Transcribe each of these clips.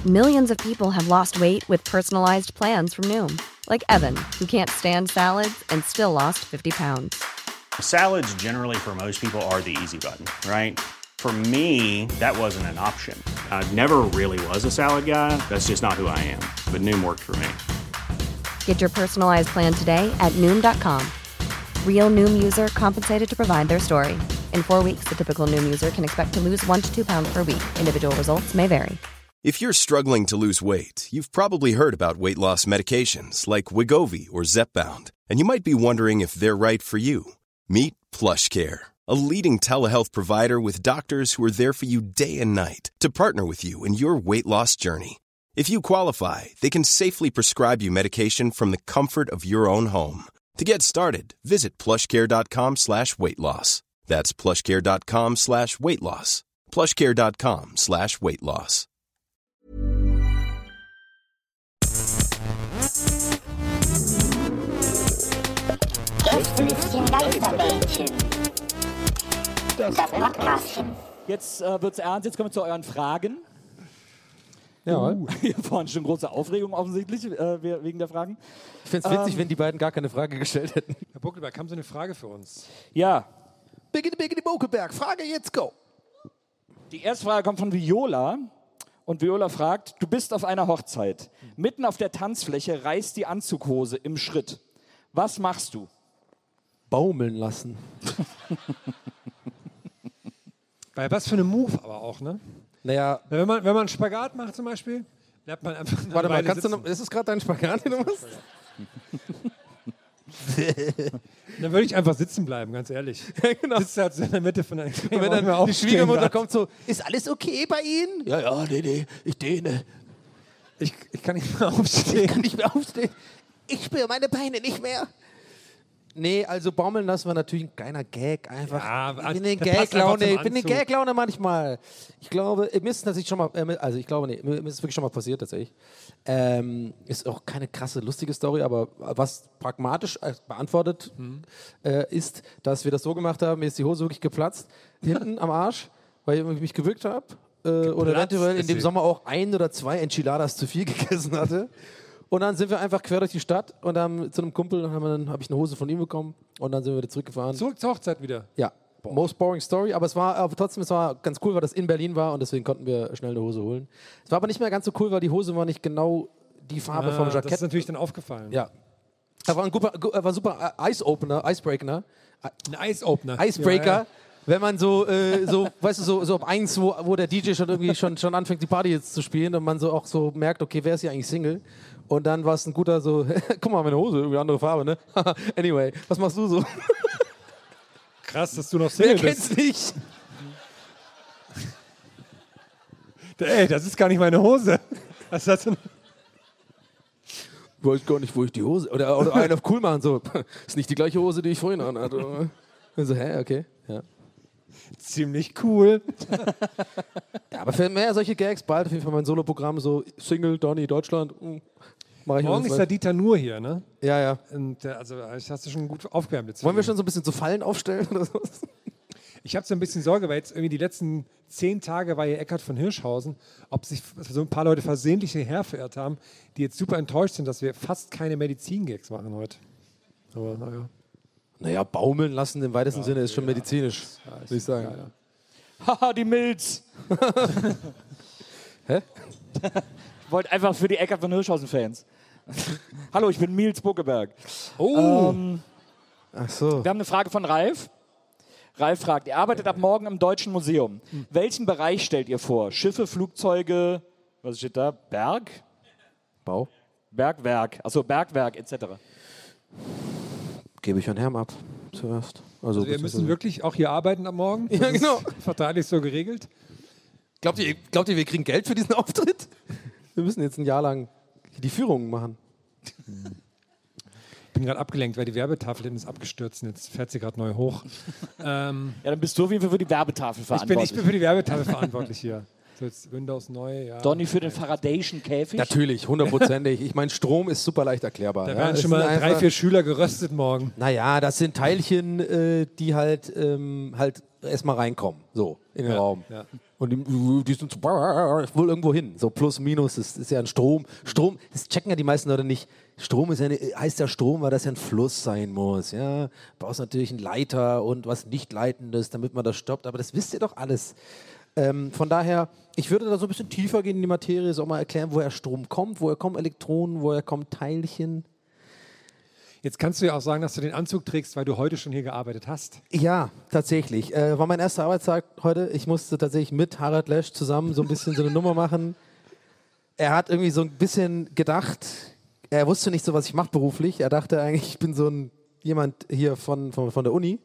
Millions of people have lost weight with personalized plans from Noom. Like Evan, who can't stand salads and still lost 50 pounds. Salads generally for most people are the easy button, right? For me, that wasn't an option. I never really was a salad guy. That's just not who I am. But Noom worked for me. Get your personalized plan today at Noom.com. Real Noom user compensated to provide their story. In 4 weeks, the typical Noom user can expect to lose 1 to 2 pounds per week. Individual results may vary. If you're struggling to lose weight, you've probably heard about weight loss medications like Wegovy or Zepbound, and you might be wondering if they're right for you. Meet PlushCare, a leading telehealth provider with doctors who are there for you day and night to partner with you in your weight loss journey. If you qualify, they can safely prescribe you medication from the comfort of your own home. To get started, visit plushcare.com/weightloss. That's plushcare.com/weightloss. plushcare.com/weightloss. Das Podcastchen. Jetzt wird's ernst, jetzt kommen wir zu euren Fragen. Ja. Hier vorne schon große Aufregung offensichtlich wegen der Fragen. Ich fände es witzig, wenn die beiden gar keine Frage gestellt hätten. Herr Buckelberg, haben Sie eine Frage für uns? Ja. Biggity Buckelberg, Frage jetzt, go! Die erste Frage kommt von Viola. Und Viola fragt, du bist auf einer Hochzeit. Mitten auf der Tanzfläche reißt die Anzughose im Schritt. Was machst du? Baumeln lassen. Weil was für eine Move aber auch, ne? Naja. Wenn man einen Spagat macht zum Beispiel, bleibt man einfach. Warte mal, kannst du noch, ist es gerade dein Spagat, den du machst? Dann würde ich einfach sitzen bleiben, ganz ehrlich. Ja, genau. Sitzt halt so in der Mitte von einem. Und wenn dann die Schwiegermutter kommt so, ist alles okay bei Ihnen? Ja, nee, ich dehne. Ich kann nicht mehr aufstehen. Ich kann nicht mehr aufstehen. Ich spüre meine Beine nicht mehr. Nee, also baumeln lassen war natürlich ein kleiner Gag einfach. Ja, ich bin in Gaglaune manchmal. Ich glaube, mir ist tatsächlich schon mal, mir ist wirklich schon mal passiert tatsächlich. Ist auch keine krasse, lustige Story, aber was pragmatisch beantwortet ist, dass wir das so gemacht haben, mir ist die Hose wirklich geplatzt, hinten am Arsch, weil ich mich gewürgt habe und eventuell in dem Sommer auch 1 oder 2 Enchiladas zu viel gegessen hatte. Und dann sind wir einfach quer durch die Stadt und dann zu einem Kumpel habe ich eine Hose von ihm bekommen und dann sind wir wieder zurückgefahren. Zurück zur Hochzeit wieder? Ja. Most boring story, aber es war ganz cool, weil das in Berlin war und deswegen konnten wir schnell eine Hose holen. Es war aber nicht mehr ganz so cool, weil die Hose war nicht genau die Farbe vom Jackett. Das ist natürlich dann aufgefallen. Ja. Da war ein super Icebreaker. Ein Icebreaker. Ja. Wenn man so ab 1, wo der DJ schon irgendwie schon anfängt, die Party jetzt zu spielen und man so auch so merkt, okay, wer ist hier eigentlich Single? Und dann war es ein guter so, guck mal, meine Hose, irgendwie andere Farbe, ne? Anyway, was machst du so? Krass, dass du noch Single bist. Wer kennt's nicht? Ey, das ist gar nicht meine Hose. Was hast du? Ich weiß gar nicht, wo ich die Hose... Oder einen auf cool machen, so, ist nicht die gleiche Hose, die ich vorhin anhatte. So, okay, ja. Ziemlich cool. Ja, aber für mehr solche Gags, bald auf jeden Fall mein Soloprogramm, so Single, Donny, Deutschland, Morgen ist der Dieter Nuhr hier, ne? Ja. Und also hast du schon gut aufgewärmt jetzt. Wollen wir schon so ein bisschen so Fallen aufstellen oder so? Ich habe so ein bisschen Sorge, weil jetzt irgendwie die letzten 10 Tage war hier Eckhard von Hirschhausen, ob sich so ein paar Leute versehentlich hierher verirrt haben, die jetzt super enttäuscht sind, dass wir fast keine Medizin-Gags machen heute. Aber naja. Naja, baumeln lassen im weitesten Sinne ist schon medizinisch, würde ich sagen. Haha, die Milz! Hä? Ich wollte einfach für die Eckhard von Hirschhausen-Fans. Hallo, ich bin Nils Buckelberg. Oh! Ach so. Wir haben eine Frage von Ralf. Ralf fragt, ihr arbeitet ab morgen im Deutschen Museum. Welchen Bereich stellt ihr vor? Schiffe, Flugzeuge, was steht da? Berg? Bau? Bergwerk, also Bergwerk etc. Gebe ich an Herrn ab zuerst. Also wir müssen wirklich auch hier arbeiten ab morgen? Ja, genau. Vertraglich so geregelt? Glaubt ihr, wir kriegen Geld für diesen Auftritt? Wir müssen jetzt ein Jahr lang die Führungen machen. Ich bin gerade abgelenkt, weil die Werbetafel ist abgestürzt und jetzt fährt sie gerade neu hoch. Ja, dann bist du auf jeden Fall für die Werbetafel verantwortlich. Ich bin für die Werbetafel verantwortlich hier. So jetzt Windows neu, ja. Donny für den Faradayschen Käfig? Natürlich, 100%ig. Ich meine, Strom ist super leicht erklärbar. Da werden schon mal 3, 4 Schüler geröstet morgen. Naja, das sind Teilchen, die halt erstmal reinkommen, so, in den Raum. Ja. Und die sind so, wohl irgendwo hin. So plus, minus, das ist ja ein Strom. Strom, das checken ja die meisten Leute nicht. Strom ist ja heißt ja Strom, weil das ja ein Fluss sein muss. Ja, brauchst natürlich einen Leiter und was nicht Leitendes, damit man das stoppt. Aber das wisst ihr doch alles. Von daher, ich würde da so ein bisschen tiefer gehen in die Materie, so mal erklären, woher Strom kommt, woher kommen Elektronen, woher kommen Teilchen. Jetzt kannst du ja auch sagen, dass du den Anzug trägst, weil du heute schon hier gearbeitet hast. Ja, tatsächlich. War mein erster Arbeitstag heute. Ich musste tatsächlich mit Harald Lesch zusammen so ein bisschen so eine Nummer machen. Er hat irgendwie so ein bisschen gedacht, er wusste nicht so, was ich mache beruflich. Er dachte eigentlich, ich bin so jemand hier von der Uni.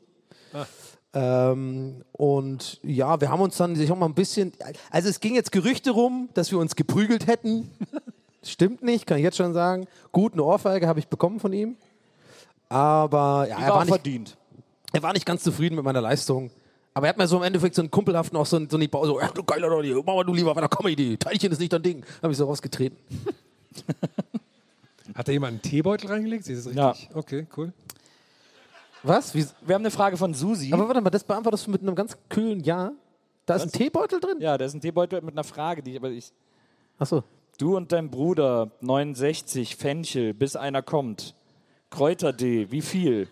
Und ja, wir haben uns dann sich auch mal ein bisschen, also es ging jetzt Gerüchte rum, dass wir uns geprügelt hätten. Stimmt nicht, kann ich jetzt schon sagen. Gut, eine Ohrfeige habe ich bekommen von ihm. Aber ja, er war nicht ganz zufrieden mit meiner Leistung. Aber er hat mir so im Endeffekt so einen kumpelhaften, auch so einen Bau, so, du geiler Donny, mach mal du lieber weiter Comedy, Teilchen ist nicht dein Ding. Habe ich so rausgetreten. Hat da jemand einen Teebeutel reingelegt? Ist das richtig? Ja. Okay, cool. Was? Wir haben eine Frage von Susi. Aber warte mal, das beantwortest du mit einem ganz kühlen Ja. Da ist ein Teebeutel drin? Ja, da ist ein Teebeutel mit einer Frage, Achso. Du und dein Bruder, 69, Fenchel, bis einer kommt. Kräuter-D, wie viel?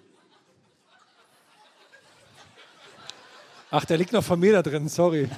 Ach, der liegt noch von mir da drin, sorry.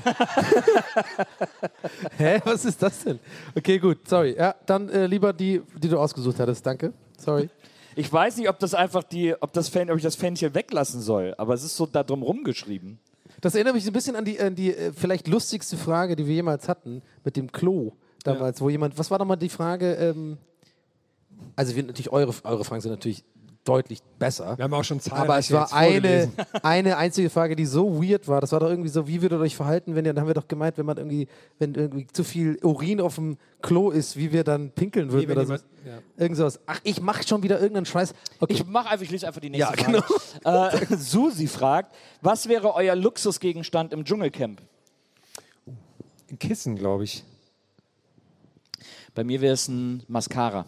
Hä, was ist das denn? Okay, gut, sorry. Ja, dann lieber die du ausgesucht hattest, danke. Sorry. Ich weiß nicht, ob ich das Fenchel weglassen soll, aber es ist so da drum rumgeschrieben. Das erinnert mich so ein bisschen an die vielleicht lustigste Frage, die wir jemals hatten, mit dem Klo damals, wo jemand, was war nochmal die Frage, also natürlich eure Fragen sind natürlich deutlich besser. Wir haben auch schon Zahlen. Aber es war eine einzige Frage, die so weird war. Das war doch irgendwie so, wie würdet ihr euch verhalten, wenn dann haben wir doch gemeint, wenn irgendwie zu viel Urin auf dem Klo ist, wie wir dann pinkeln würden oder so. Ja. Irgend sowas. Ach, ich mach schon wieder irgendeinen Scheiß. Okay. Ich lese einfach die nächste Frage. Genau. Susi fragt, was wäre euer Luxusgegenstand im Dschungelcamp? Ein Kissen, glaube ich. Bei mir wäre es ein Mascara.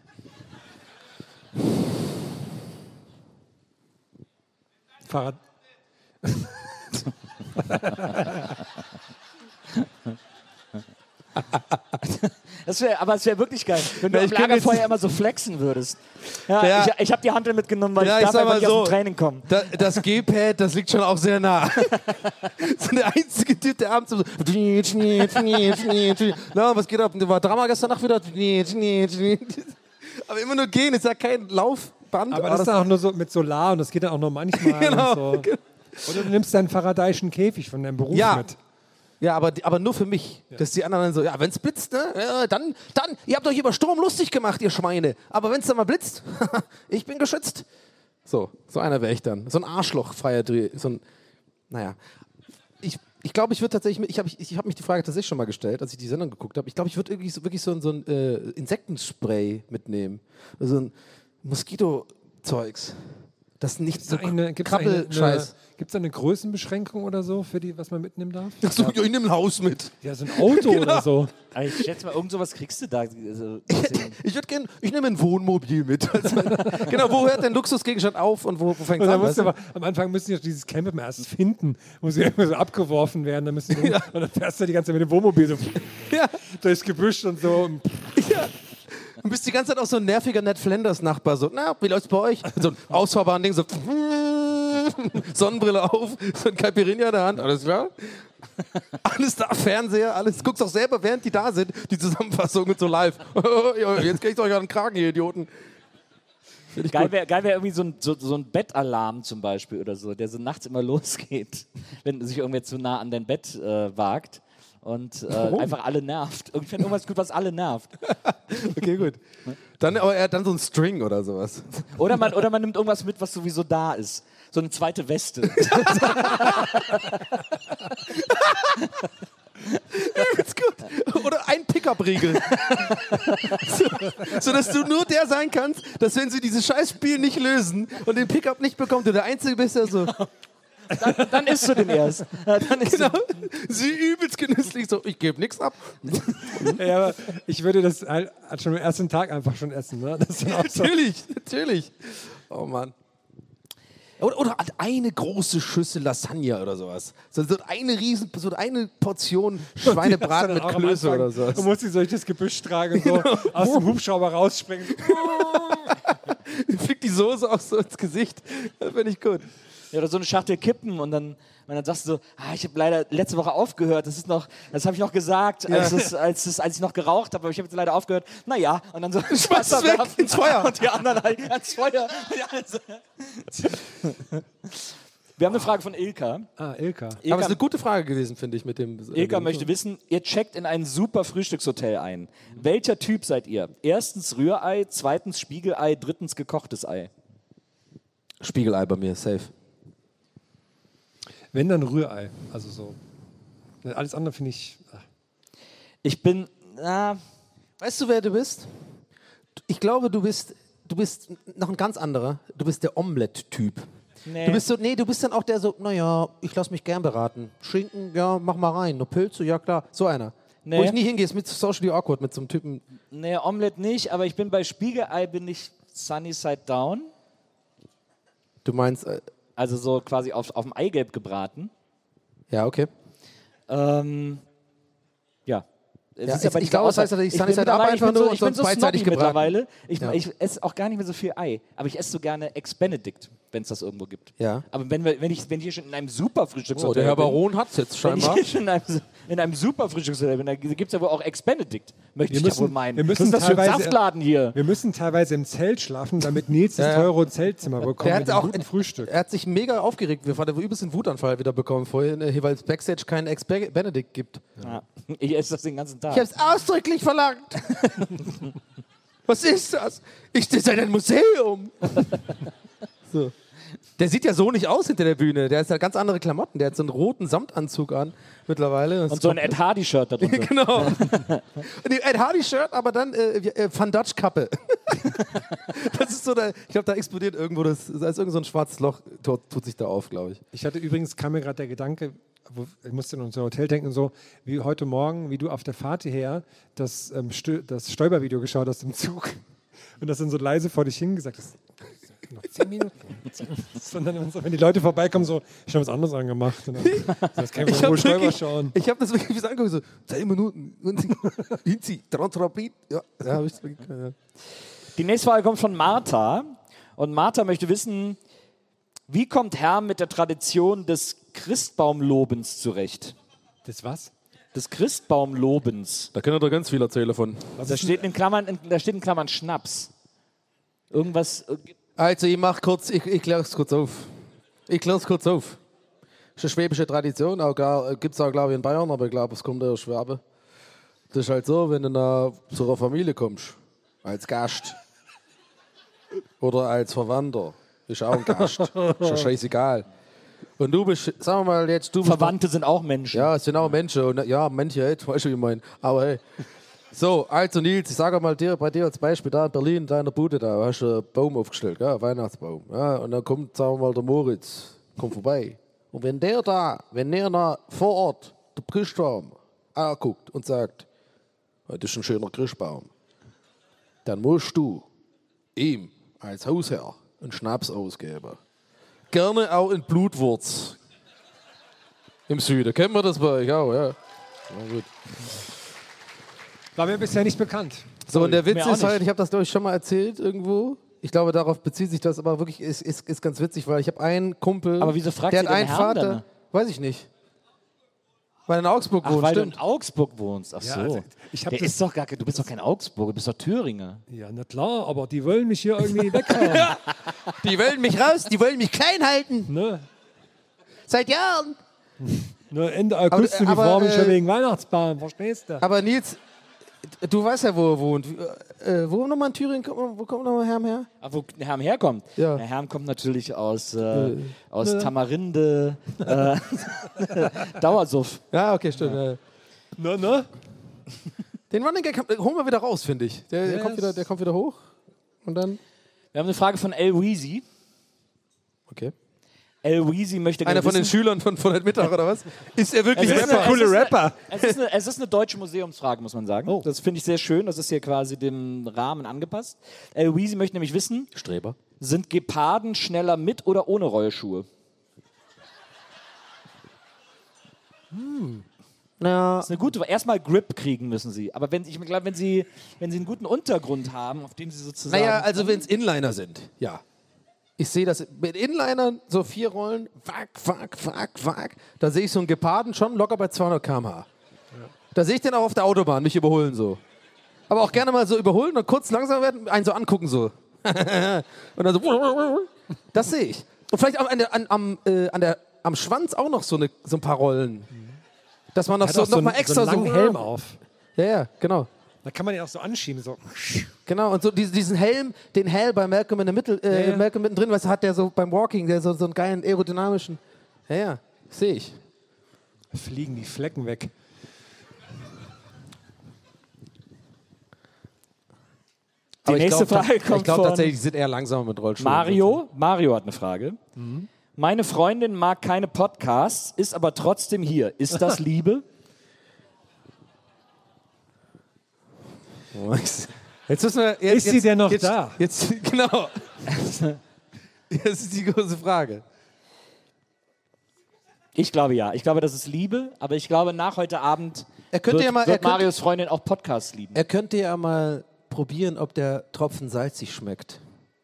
Fahrrad. Es wäre wirklich geil, wenn du am Lagerfeuer immer so flexen würdest. Ja. Ich habe die Handel mitgenommen, weil ich darf einfach nicht aus dem Training kommen. Das G-Pad, das liegt schon auch sehr nah. So der einzige Typ, der abends so na, was geht ab? War Drama gestern Nacht wieder? Aber immer nur gehen, ist ja kein Laufband. Aber das ist dann auch nur so mit Solar und das geht dann auch nur manchmal. Genau. Und so. Oder du nimmst deinen Faradayschen Käfig von deinem Beruf mit. Ja, aber nur für mich. Ja. Dass die anderen dann so, ja, wenn es blitzt, ne, dann, ihr habt euch über Sturm lustig gemacht, ihr Schweine. Aber wenn es dann mal blitzt, ich bin geschützt. So einer wäre ich dann. So ein arschlochfreier Dreh. Naja. Ich glaube, ich würde tatsächlich, ich hab mich die Frage tatsächlich schon mal gestellt, als ich die Sendung geguckt habe. Ich glaube, ich würde wirklich so ein Insektenspray mitnehmen. So ein Moskito-Zeugs. Das nicht so Krabbelscheiß. Gibt es da eine Größenbeschränkung oder so, für die, was man mitnehmen darf? Achso, ich nehme ein Haus mit. Ja, so ein Auto genau. oder so. Aber ich schätze mal, irgend sowas kriegst du da. Also, ich nehme ein Wohnmobil mit. Genau, wo hört dein Luxusgegenstand auf und wo fängt es an? Am Anfang müssen die dieses Camp immer erst finden, muss sie irgendwie so abgeworfen werden. Dann und dann fährst du die ganze Zeit mit dem Wohnmobil so durchs Gebüsch und so. Ja. Du bist die ganze Zeit auch so ein nerviger Ned Flanders-Nachbar. So, na, wie läuft's bei euch? So ein ausfahrbaren Ding, so Sonnenbrille auf, so ein Caipirinha in der Hand, alles klar? Alles da, Fernseher, alles. Guckst auch selber, während die da sind, die Zusammenfassung mit so live. Jetzt kriegt euch an den Kragen, ihr Idioten. Geil wäre irgendwie so ein Bettalarm zum Beispiel oder so, der so nachts immer losgeht, wenn sich irgendwer zu nah an dein Bett wagt. Und einfach alle nervt. Ich finde irgendwas gut, was alle nervt. Okay, gut. Dann so ein String oder sowas. Oder man nimmt irgendwas mit, was sowieso da ist. So eine zweite Weste. Ist gut. Oder ein Pickup-Riegel. so, dass du nur der sein kannst, dass wenn sie dieses Scheißspiel nicht lösen und den Pickup nicht bekommt, du der Einzige bist, der so... Dann isst du den erst. Genau. Sie übelst genüsslich so, ich gebe nichts ab. Ja, aber ich würde das halt schon am ersten Tag einfach schon essen. Ne? Das ist dann auch so. Natürlich. Oh Mann. Oder eine große Schüssel Lasagne oder sowas. So eine Portion Schweinebraten mit Klöße oder sowas. Du musst sie durch das Gebüsch tragen, so aus dem Hubschrauber rausspringen. Fliegt die Soße auch so ins Gesicht. Das finde ich gut. Ja, oder so eine Schachtel Kippen und dann sagst du so, ich habe leider letzte Woche aufgehört, das habe ich noch gesagt, als ich noch geraucht habe, aber ich habe jetzt leider aufgehört. Naja, und dann so schmeißt es weg ins Feuer. Und die anderen halt ins Feuer. Wir haben eine Frage von Ilka. Ilka. Aber es ist eine gute Frage gewesen, finde ich, mit dem... Ilka möchte wissen, ihr checkt in ein super Frühstückshotel ein. Welcher Typ seid ihr? Erstens Rührei, zweitens Spiegelei, drittens gekochtes Ei. Spiegelei bei mir, safe. Wenn, dann Rührei. Also so. Alles andere finde ich... Ich bin... Weißt du, wer du bist? Ich glaube, du bist noch ein ganz anderer. Du bist der Omelette-Typ. Nee. Du bist dann auch der so, naja, ich lass mich gern beraten. Schinken, ja, mach mal rein. Eine Pilze, ja klar. So einer. Nee. Wo ich nie hingehe, ist mit socially awkward, mit so einem Typen. Nee, Omelette nicht, aber ich bin bei Spiegelei, bin ich Sunny Side Down. Du meinst... Also so quasi auf dem Eigelb gebraten. Ja, okay. Ja. Ich glaube, das heißt, dass ich Sunny Side Up einfach nur und sonst beidseitig gebraten. Mittlerweile. Ich esse auch gar nicht mehr so viel Ei. Aber ich esse so gerne Ex-Benedict, wenn es das irgendwo gibt. Ja. Aber wenn ich hier schon in einem super Frühstückshotel der Herr Baron hat es jetzt scheinbar. Wenn ich hier schon in einem super Frühstückshotel bin, dann gibt es ja wohl auch Ex-Benedict. Möchte ich ja wohl meinen. Was ist das für ein Saftladen hier? Wir müssen teilweise im Zelt schlafen, damit Nils das teure Zeltzimmer bekommt. Der hat auch ein Frühstück. Er hat sich mega aufgeregt. Wir haben übelst einen Wutanfall wieder bekommen vorhin, weil es Backstage keinen Ex-Benedict gibt. Ja. Ich esse das den ganzen Tag. Ich habe es ausdrücklich verlangt. Was ist das? Das ist ein Museum. So. Der sieht ja so nicht aus hinter der Bühne. Der hat ja ganz andere Klamotten. Der hat so einen roten Samtanzug an mittlerweile. Und so ein Ed Hardy-Shirt da drunter. Genau. Ein Ed Hardy-Shirt, aber dann Van Dutch-Kappe. Das ist so, ich glaube, da explodiert irgendwo, da ist irgend so ein schwarzes Loch, tut sich da auf, glaube ich. Kam mir gerade der Gedanke, ich musste in unser Hotel denken, so wie heute Morgen, wie du auf der Fahrt hierher das Stoiber-Video geschaut hast im Zug und das dann so leise vor dich hingesagt hast. Noch 10 Minuten. Sondern wenn die Leute vorbeikommen, so, ich habe was anderes angemacht. Das kann ich wohl Stoiber schauen. Ich habe das wirklich angeguckt, so 10 Minuten. Ja, habe ich ja. Die nächste Frage kommt von Martha. Und Martha möchte wissen, wie kommt Herr mit der Tradition des Christbaumlobens zurecht? Das was? Des Christbaumlobens. Da können wir doch ganz viel erzählen von. Da steht in Klammern Schnaps. Irgendwas... Also ich kläre es kurz auf. Das ist eine schwäbische Tradition, gibt es auch, glaube ich, in Bayern, aber ich glaube, es kommt aus Schwabe. Das ist halt so, wenn du zu einer Familie kommst, als Gast oder als Verwandter, ist auch ein Gast, ist ja scheißegal. Und du bist, sagen wir mal jetzt, Verwandte sind auch Menschen. Ja, es sind auch Menschen. Und, ja, manche, weißt du, wie ich meine. Aber hey. So, also Nils, ich sage mal bei dir als Beispiel, da in Berlin, in deiner Bude, da hast du einen Baum aufgestellt, ja, Weihnachtsbaum. Ja, und dann kommt, sagen wir mal, der Moritz, kommt vorbei. Und wenn der vor Ort den Christbaum anguckt und sagt, das ist ein schöner Christbaum, dann musst du ihm als Hausherr einen Schnaps ausgeben. Gerne auch in Blutwurz. Im Süden. Kennen wir das bei euch auch, ja? Na gut. War mir bisher nicht bekannt. So, und der Witz ist halt, ich habe das, glaube ich, schon mal erzählt irgendwo. Ich glaube, darauf bezieht sich das, aber wirklich ist ganz witzig, weil ich habe einen Kumpel, aber wieso fragt der sie hat einen den Vater, Herrn dann? Weiß ich nicht. Weil er in Augsburg wohnt, weil stimmt. du in Augsburg wohnst. Ach so. Ja, also du bist doch kein Augsburger, du bist doch Thüringer. Ja, na klar, aber die wollen mich hier irgendwie weghauen. Die wollen mich raus, die wollen mich klein halten. Ne? Seit Jahren. Ne, Ende August sind die Frauen schon wegen Weihnachtsbaum, verstehst du? Aber Nils, du weißt ja, wo er wohnt. Wo nochmal in Thüringen? Wo kommt nochmal Herm her? Wo Herm herkommt? Ja. Der Herm kommt natürlich aus Tamarinde, Dauersuff. Ja, okay, stimmt. Ja. Ne? Den Running Gag holen wir wieder raus, finde ich. Der kommt wieder hoch. Und dann? Wir haben eine Frage von El Weezy. Okay. El Weezy möchte gerne Einer von den wissen, Schülern von heute Mittag, oder was? Ist er wirklich Es ist Rapper? eine- Coole Rapper. Es ist eine deutsche Museumsfrage, muss man sagen. Oh. Das finde ich sehr schön. Das ist hier quasi dem Rahmen angepasst. El Weezy möchte nämlich wissen, Streber. sind Geparden schneller mit oder ohne Rollschuhe? Ja. Das ist eine gute. Erstmal Grip kriegen müssen sie. Aber ich glaube, wenn sie einen guten Untergrund haben, auf dem sie sozusagen. Naja, also wenn es Inliner sind, ja. Ich sehe das mit Inlinern, so 4 Rollen, wack. Da sehe ich so einen Geparden schon locker bei 200 km/h. Da sehe ich den auch auf der Autobahn, nicht überholen so. Aber auch gerne mal so überholen und kurz langsam werden, einen so angucken so. Und dann so. Das sehe ich. Und vielleicht auch am Schwanz auch noch so ein paar Rollen. Dass man noch Hat auch noch mal einen- extra so einen langen Helm auf. Ja, genau. Da kann man den auch so anschieben. So. Genau, und so diesen Helm, den Hal bei Malcolm in der Mitte, Malcolm mittendrin, was hat der so beim Walking, der so einen geilen aerodynamischen. Ja, sehe ich. Da fliegen die Flecken weg. Die nächste Frage Ich kommt glaube von tatsächlich, die sind eher langsamer mit Rollschuhen. Mario hat eine Frage. Meine Freundin mag keine Podcasts, ist aber trotzdem hier. Ist das Liebe? Jetzt müssen wir, Ist sie denn noch da? Jetzt, genau. Das ist die große Frage. Ich glaube ja. Ich glaube, das ist Liebe. Aber ich glaube, nach heute Abend wird Marios Freundin auch Podcasts lieben. Er könnte ja mal probieren, ob der Tropfen salzig schmeckt.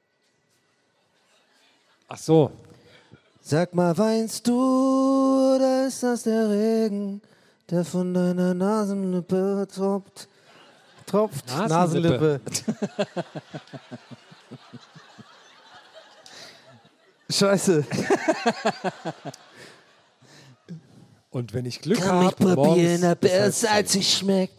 Ach so. Sag mal, weinst du, oder ist das der Regen, der von deiner Nasenlippe tropft? Nasenlippe. Scheiße. Und wenn ich Glück Kann habe, ich probieren, ob bis er halb salzig schmeckt.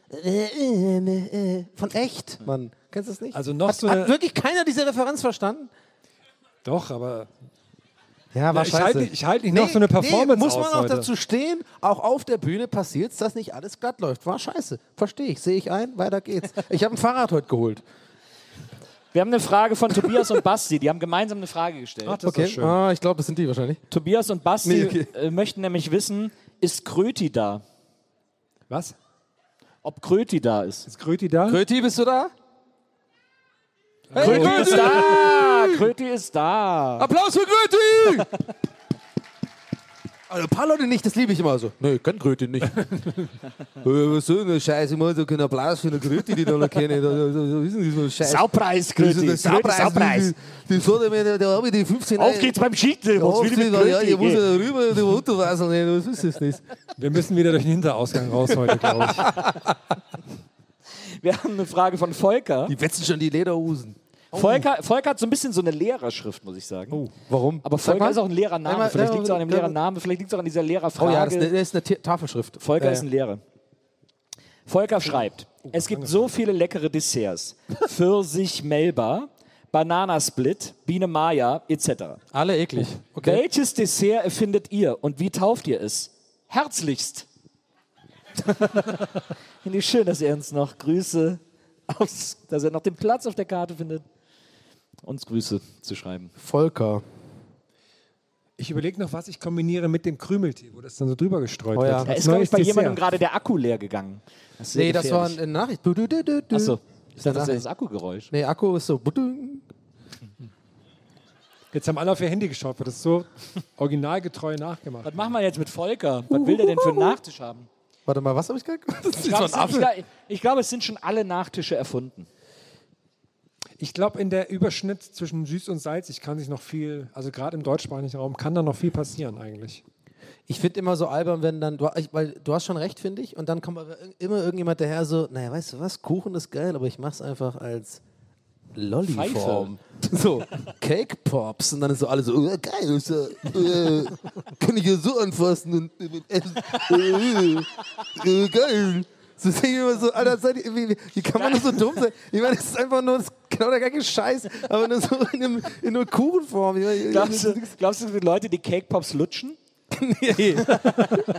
Von echt, Mann. Kennst du das nicht? Also noch hat, so eine- hat wirklich keiner diese Referenz verstanden? Doch, aber Ja, war ich halte nicht noch so eine Performance muss man aus auch heute. dazu stehen, auch auf der Bühne passiert es, dass nicht alles glatt läuft. War scheiße. Verstehe ich, sehe ich ein, weiter geht's. Ich habe ein Fahrrad heute geholt. Wir haben eine Frage von Tobias und Basti. Die haben gemeinsam eine Frage gestellt. Ach, das ist schön. Ich glaube, das sind die wahrscheinlich. Tobias und Basti Nee, okay. möchten nämlich wissen, ist Kröti da? Was? Ob Kröti da ist. Ist Kröti da? Kröti, bist du da? Hey, Kröti ist da! Kröti ist da! Applaus für Kröti! Also ein paar Leute nicht, das liebe ich immer so. Nee, ich kann Kröti nicht. Was soll denn Scheiße? Ich mache so keinen Applaus für eine Kröti, die da noch kennen. Was ist denn das für ein Scheiß? Saupreis, Kröti! Das Saupreis. Das hat mir, da habe ich die 15 Auf geht's beim Schieten! Ja, ich muss ja rüber, die Unterwasser nehmen. Was ist das nicht? Wir müssen wieder durch den Hinterausgang raus heute, glaube ich. Wir haben eine Frage von Volker. Die wetzen schon die Lederhosen. Volker hat so ein bisschen so eine Lehrerschrift, muss ich sagen. Oh, warum? Aber Sag Volker mal. ist auch ein Lehrername. Einmal- Vielleicht liegt es auch an dem ja, Lehrernamen, vielleicht liegt es auch an dieser Lehrerfrage. Oh ja, das ist eine Tafelschrift. Volker ist ein Lehrer. Volker schreibt, es gibt so viele leckere Desserts. Pfirsich Melba, Bananasplit, Biene Maya etc. Alle eklig. Okay. Welches Dessert erfindet ihr und wie tauft ihr es? Herzlichst. Finde ich schön, dass er uns noch Grüße, dass er noch den Platz auf der Karte findet, uns Grüße zu schreiben. Volker. Ich überlege noch, was ich kombiniere mit dem Krümeltee, wo das dann so drüber gestreut Oh ja. wird. Da Als ist, glaube neues ich, bei Dessert. jemandem gerade der Akku leer gegangen. Das ist sehr Nee, das war gefährlich. eine Nachricht. Achso, ist das Nachricht. das Akkugeräusch? Nee, Akku ist so. Jetzt haben alle auf ihr Handy geschaut, wird das so originalgetreu nachgemacht. Was machen wir jetzt mit Volker? Was will der denn für einen Nachtisch haben? Warte mal, was habe ich gesagt? Das ist Ich so glaube, ein Affe. es sind schon alle Nachtische erfunden. Ich glaube, in der Überschnitt zwischen süß und salzig kann sich noch viel, also gerade im deutschsprachigen Raum, kann da noch viel passieren eigentlich. Ich finde immer so albern, wenn dann, weil du hast schon recht, finde ich, und dann kommt aber immer irgendjemand daher so, naja, weißt du was, Kuchen ist geil, aber ich mach's einfach als Lolli-Form. So, Cake Pops. Und dann ist so alles so, geil, ist ja, kann ich ja so anfassen und essen. Geil. So denke ich immer so, Alter, wie kann man nur so dumm sein? Ich meine, das ist einfach nur genau der gleiche Scheiß, aber nur so in einer Kuchenform. Glaubst du, es gibt Leute, die Cake Pops lutschen? Nee.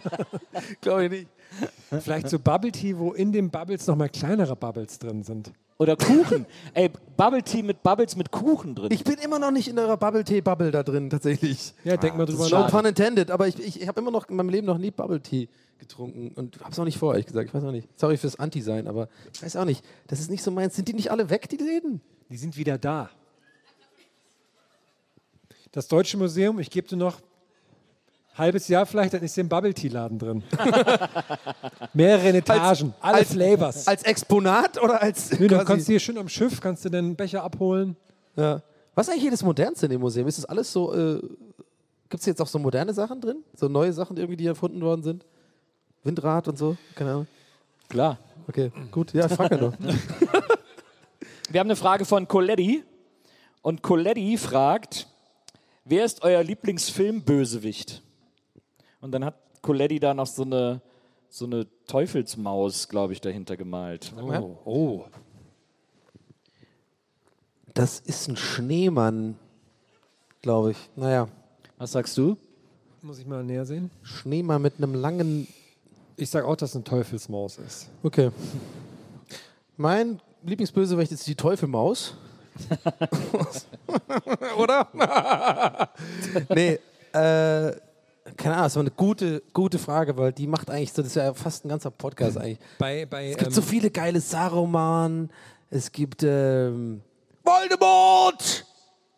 Glaube ich nicht. Vielleicht so Bubble Tea, wo in den Bubbles nochmal kleinere Bubbles drin sind. Oder Kuchen. Ey, Bubble Tea mit Bubbles mit Kuchen drin. Ich bin immer noch nicht in eurer Bubble-Tea-Bubble da drin, tatsächlich. Ja, denk mal drüber No nach. pun intended, aber ich habe immer noch in meinem Leben noch nie Bubble-Tea getrunken und habe es auch nicht vor, ehrlich gesagt. Ich weiß auch nicht. Sorry fürs Anti-Sein, aber ich weiß auch nicht. Das ist nicht so meins. Sind die nicht alle weg, die Läden? Die sind wieder da. Das Deutsche Museum, ich gebe dir noch ein halbes Jahr vielleicht, dann ist hier ein Bubble-Tea-Laden drin. Mehrere Etagen, alle Flavors. Als Exponat oder als... Du kannst hier schön am Schiff, kannst du den Becher abholen. Ja. Was ist eigentlich hier das Modernste in dem Museum? Ist das alles so... Gibt es jetzt auch so moderne Sachen drin? So neue Sachen irgendwie, die erfunden worden sind? Windrad und so? Keine Ahnung. Klar. Okay, gut. Ja, frag ja noch. Wir haben eine Frage von Coletti. Und Coletti fragt, wer ist euer Lieblingsfilm-Bösewicht? Und dann hat Coletti da noch so eine Teufelsmaus, glaube ich, dahinter gemalt. Oh. Das ist ein Schneemann, glaube ich. Naja, Was sagst du? Muss ich mal näher sehen? Schneemann mit einem langen... Ich sag auch, dass es eine Teufelsmaus ist. Okay. Mein Lieblingsbösewicht ist die Teufelmaus. Oder? Nee, keine Ahnung, das war eine gute Frage, weil die macht eigentlich so, das ist ja fast ein ganzer Podcast eigentlich. Es gibt so viele geile Saruman, es gibt Voldemort!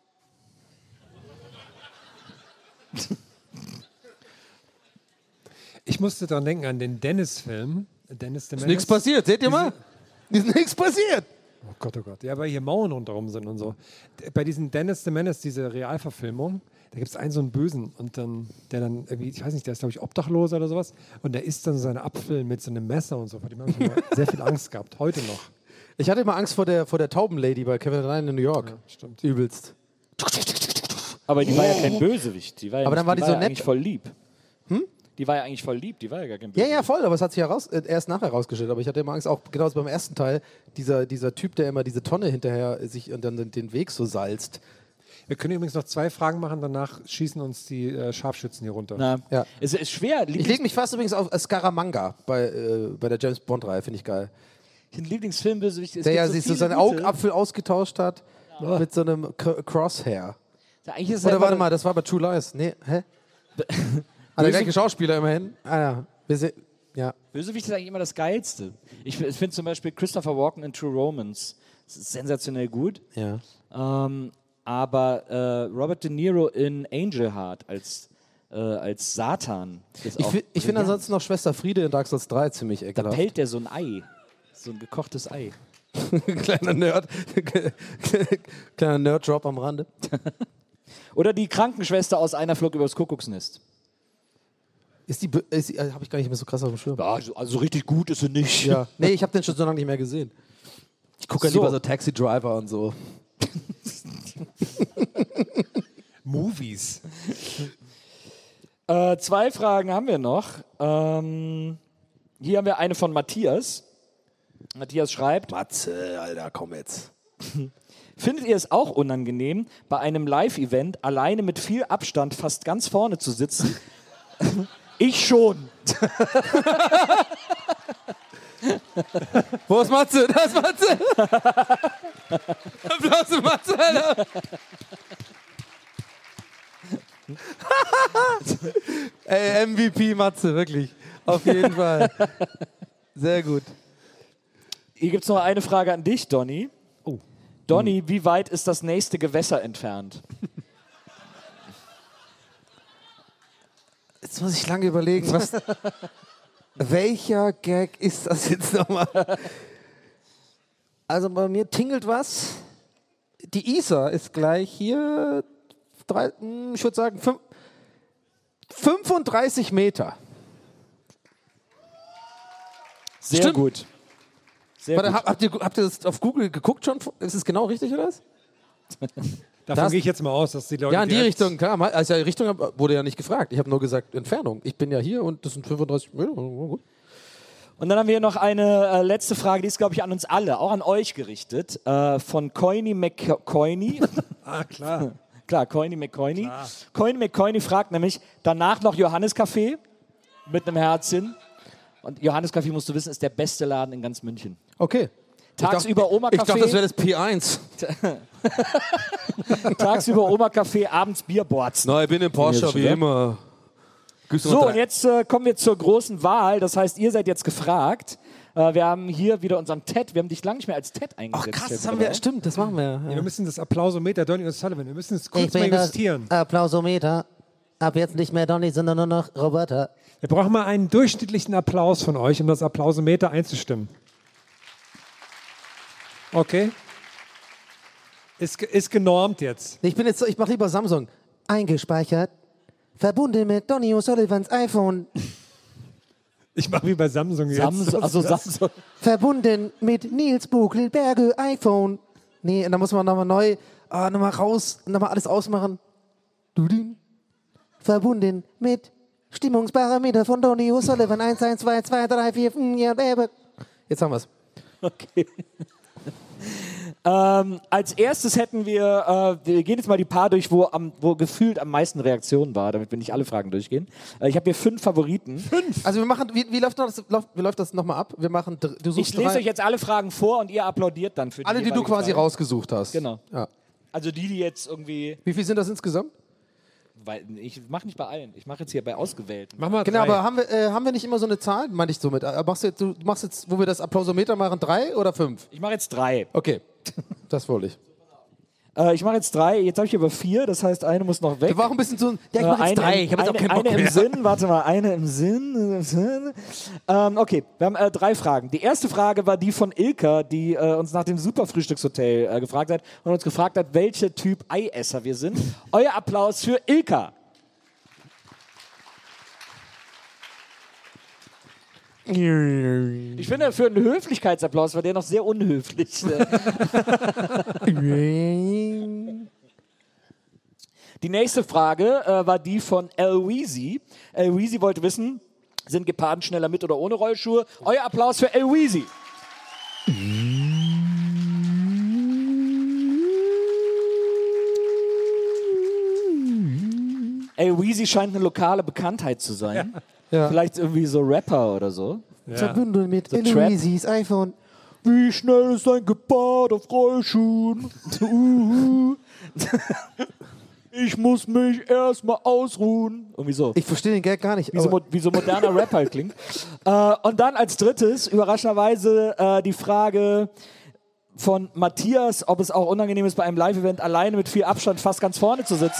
Ich musste daran denken, an den Dennis-Film. Dennis the Ist Menace. nichts passiert, seht ihr mal? Ist nichts passiert. Oh Gott, oh Gott. Ja, weil hier Mauern rundherum sind und so. Bei diesen Dennis the Menace, diese Realverfilmung, da gibt es einen so einen Bösen und dann, der dann irgendwie, ich weiß nicht, der ist glaube ich obdachlos oder sowas und der isst dann seine Apfel mit so einem Messer und so. Vor dem habe ich immer sehr viel Angst gehabt, heute noch. Ich hatte immer Angst vor der Taubenlady bei Kevin allein in New York. Ja, stimmt. Übelst. Aber die war ja kein Bösewicht. Die war ja Aber dann war die so ja nett. eigentlich voll lieb. Die war ja eigentlich voll lieb, die war ja gar kein Ja, Bösewicht. ja, voll, aber es hat sich erst nachher rausgestellt. Aber ich hatte immer Angst, auch genau beim ersten Teil, dieser Typ, der immer diese Tonne hinterher sich und dann den Weg so salzt. Wir können übrigens noch 2 Fragen machen, danach schießen uns die Scharfschützen hier runter. Na, Ja. es ist schwer. Ich lege mich fast übrigens auf Scaramanga bei der James Bond-Reihe, finde ich geil. Lieblingsfilmbösewicht ist Der ja sich so seinen Augapfel ausgetauscht hat mit so einem Crosshair. Eigentlich ist Oder warte mal, das war bei True Lies. Nee, hä? Der gleiche Schauspieler immerhin. Ah ja. Ja. Bösewicht ist eigentlich immer das Geilste. Ich finde zum Beispiel Christopher Walken in True Romance das ist sensationell gut. Ja. Aber Robert De Niro in Angel Heart als Satan ist auch Ich finde ansonsten noch Schwester Friede in Dark Souls 3 ziemlich da ekelhaft. pellt der so ein Ei. So ein gekochtes Ei. Kleiner Nerd. Kleiner Nerd-Drop am Rande. Oder die Krankenschwester aus Einer flog übers Kuckucksnest. Habe ich gar nicht mehr so krass auf dem Schirm. Ja, also richtig gut ist sie nicht. Ja. Nee, ich habe den schon so lange nicht mehr gesehen. Ich gucke ja So. lieber so Taxi Driver und so. Movies. 2 Fragen haben wir noch. Hier haben wir eine von Matthias. Matthias schreibt: Matze, Alter, komm jetzt. Findet ihr es auch unangenehm, bei einem Live-Event alleine mit viel Abstand fast ganz vorne zu sitzen? Ich schon. Wo ist Matze? Da ist Matze! Applaus für Matze, Alter! Ey, MVP Matze, wirklich. Auf jeden Fall. Sehr gut. Hier gibt es noch eine Frage an dich, Donny. Oh. Donny, wie weit ist das nächste Gewässer entfernt? Jetzt muss ich lange überlegen, welcher Gag ist das jetzt nochmal? Also bei mir tingelt was. Die Isar ist gleich hier, ich würde sagen 35 Meter. Sehr Stimmt. gut. Sehr Warte, gut. habt ihr das auf Google geguckt schon? Ist es genau richtig oder was? Davon gehe ich jetzt mal aus, dass die Leute. Ja, in die direkt- Richtung, klar. Also die Richtung wurde ja nicht gefragt. Ich habe nur gesagt Entfernung. Ich bin ja hier und das sind 35 Meter. Gut. Und dann haben wir hier noch eine letzte Frage, die ist, glaube ich, an uns alle, auch an euch gerichtet, von Coiny McCoiny. Ah, klar. Klar, Coiny McCoiny. Coiny McCoiny fragt nämlich, danach noch Johannes Café mit einem Herzchen. Und Johannes Café, musst du wissen, ist der beste Laden in ganz München. Okay. Tagsüber Oma-Café. Ich dachte, das wäre das P1. Tagsüber Oma-Café, abends Bierborzen. Nein, ich bin im Porsche, wie immer. So, und jetzt kommen wir zur großen Wahl. Das heißt, ihr seid jetzt gefragt. Wir haben hier wieder unseren Ted. Wir haben dich lange nicht mehr als Ted eingesetzt. Ach krass, das haben wir, stimmt, das machen wir. Ja. Ja, wir müssen das Applausometer, Donny und Sullivan, wir müssen es kurz mal justieren. Applausometer. Ab jetzt nicht mehr Donny, sondern nur noch Roberta. Wir brauchen mal einen durchschnittlichen Applaus von euch, um das Applausometer einzustimmen. Okay? Ist genormt jetzt. Ich mache lieber Samsung. Eingespeichert. Verbunden mit Donny O'Sullivans iPhone. Ich mache wie bei Samsung jetzt. Samsung. Verbunden mit Nils Buckelberge iPhone. Nee, und dann muss man nochmal neu, nochmal raus, nochmal alles ausmachen. Verbunden mit Stimmungsparameter von Donny O'Sullivan 1, 1, 2, 2, 3, 4, 5, ja, Baby. Jetzt haben wir es. Okay. Als erstes hätten wir gehen jetzt mal die paar durch, wo gefühlt am meisten Reaktionen war, damit wir nicht alle Fragen durchgehen. Ich habe hier 5 Favoriten. 5? Also wir machen, wie läuft das nochmal ab? Wir machen, du suchst ich lese euch jetzt alle Fragen vor und ihr applaudiert dann für die alle, die du quasi rausgesucht hast. Genau. Ja. Also die jetzt irgendwie... Wie viel sind das insgesamt? Weil ich mache nicht bei allen. Ich mache jetzt hier bei Ausgewählten. Mach mal genau, 3. aber haben wir nicht immer so eine Zahl? Meine ich somit. Du machst jetzt, wo wir das Applausometer machen, 3 oder 5? Ich mache jetzt 3. Okay, das wollte ich. Ich mache jetzt 3. Jetzt habe ich aber 4. Das heißt, eine muss noch weg. Wir waren ein bisschen so... Ja, ich mache jetzt 3. Ich habe jetzt auch keinen Bock mehr. Eine im Sinn. Warte mal. Eine im Sinn. Okay, wir haben 3 Fragen. Die erste Frage war die von Ilka, die uns nach dem Superfrühstückshotel gefragt hat und uns gefragt hat, welcher Typ Eiesser wir sind. Euer Applaus für Ilka. Ich finde, für einen Höflichkeitsapplaus war der noch sehr unhöflich. Die nächste Frage war die von Elweezy. Elweezy wollte wissen, sind Geparden schneller mit oder ohne Rollschuhe? Euer Applaus für Elweezy. Elweezy scheint eine lokale Bekanntheit zu sein. Ja. Vielleicht irgendwie so Rapper oder so. Ja. Verbunden mit so Elweezys iPhone. Wie schnell ist ein Gepard auf Rollschuhen? Ich muss mich erstmal ausruhen. Irgendwie so. Ich verstehe den Gag gar nicht. Wie so moderner Rap halt klingt. Und dann als drittes, überraschenderweise, die Frage von Matthias, ob es auch unangenehm ist, bei einem Live-Event alleine mit viel Abstand fast ganz vorne zu sitzen.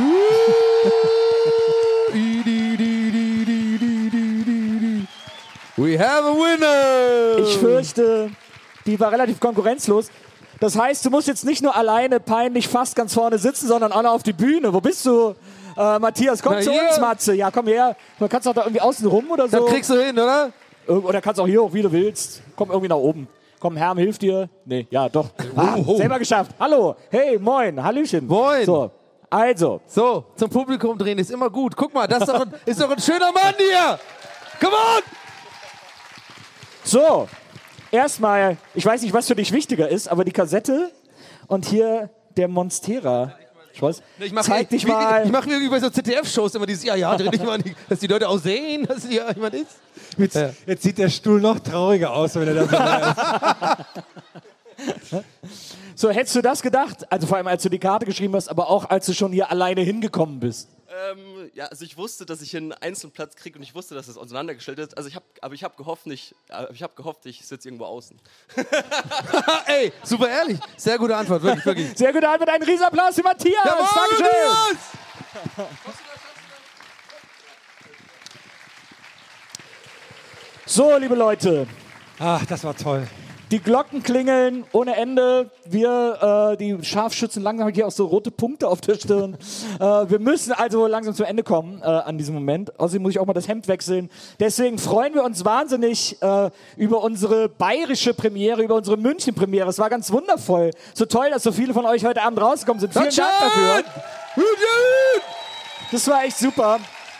We have a winner! Ich fürchte, die war relativ konkurrenzlos. Das heißt, du musst jetzt nicht nur alleine peinlich fast ganz vorne sitzen, sondern auch noch auf die Bühne. Wo bist du? Matthias, komm zu uns, Matze. Ja, komm her. Du kannst doch da irgendwie außen rum oder so. Das kriegst du hin, oder? Oder kannst auch hier hoch, wie du willst. Komm irgendwie nach oben. Komm, Herm, hilft dir. Nee, ja, doch. Selber geschafft. Hallo. Hey, moin. Hallöchen. Moin. So, also. So, zum Publikum drehen ist immer gut. Guck mal, das ist doch ein schöner Mann hier. Come on! So, erstmal, ich weiß nicht, was für dich wichtiger ist, aber die Kassette und hier der Monstera. Zeig dich mal. Ich mache mir bei so ZDF-Shows immer dieses, dreh dich mal, dass die Leute auch sehen, dass hier jemand ist. Jetzt sieht der Stuhl noch trauriger aus, wenn er da so ist. So, hättest du das gedacht? Also vor allem, als du die Karte geschrieben hast, aber auch, als du schon hier alleine hingekommen bist. Ja, also ich wusste, dass ich hier einen Einzelplatz kriege und ich wusste, dass es auseinandergestellt ist. Also ich habe gehofft, ich sitze irgendwo außen. Ey, super ehrlich. Sehr gute Antwort, wirklich, wirklich. Sehr gute Antwort, ein Riesenapplaus für Matthias. Jawohl, Dankeschön. So, liebe Leute. Ach, das war toll. Die Glocken klingeln ohne Ende. Wir, die Scharfschützen, langsam haben hier auch so rote Punkte auf der Stirn. Wir müssen also langsam zum Ende kommen an diesem Moment. Außerdem muss ich auch mal das Hemd wechseln. Deswegen freuen wir uns wahnsinnig über unsere bayerische Premiere, über unsere München-Premiere. Es war ganz wundervoll. So toll, dass so viele von euch heute Abend rausgekommen sind. Vielen Dank dafür. Das war echt super.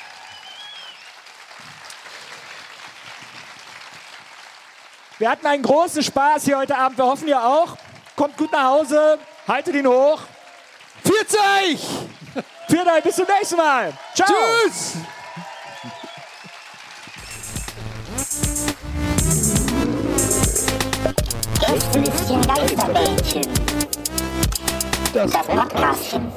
Wir hatten einen großen Spaß hier heute Abend. Wir hoffen, ihr auch. Kommt gut nach Hause. Haltet ihn hoch. 40! Bis zum nächsten Mal. Ciao. Tschüss! Gästelistchen Geisterbällchen. Das Podcastchen.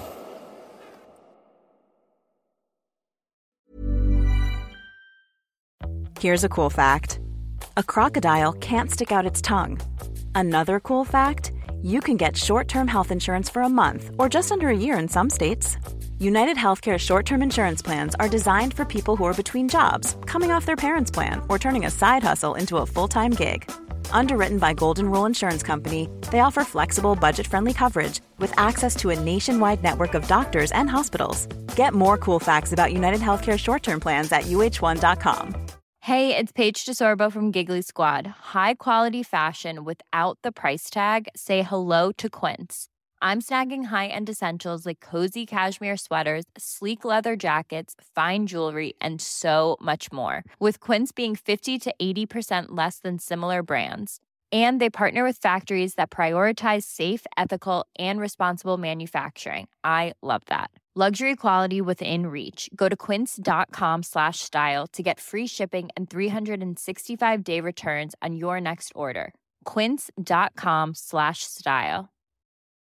Here's a cool fact. A crocodile can't stick out its tongue. Another cool fact, you can get short-term health insurance for a month or just under a year in some states. United Healthcare short-term insurance plans are designed for people who are between jobs, coming off their parents' plan, or turning a side hustle into a full-time gig. Underwritten by Golden Rule Insurance Company, they offer flexible, budget-friendly coverage with access to a nationwide network of doctors and hospitals. Get more cool facts about United Healthcare short-term plans at uh1.com. Hey, it's Paige DeSorbo from Giggly Squad. High quality fashion without the price tag. Say hello to Quince. I'm snagging high-end essentials like cozy cashmere sweaters, sleek leather jackets, fine jewelry, and so much more. With Quince being 50 to 80% less than similar brands. And they partner with factories that prioritize safe, ethical, and responsible manufacturing. I love that. Luxury quality within reach. Go to quince.com/style to get free shipping and 365-day returns on your next order. Quince.com/style.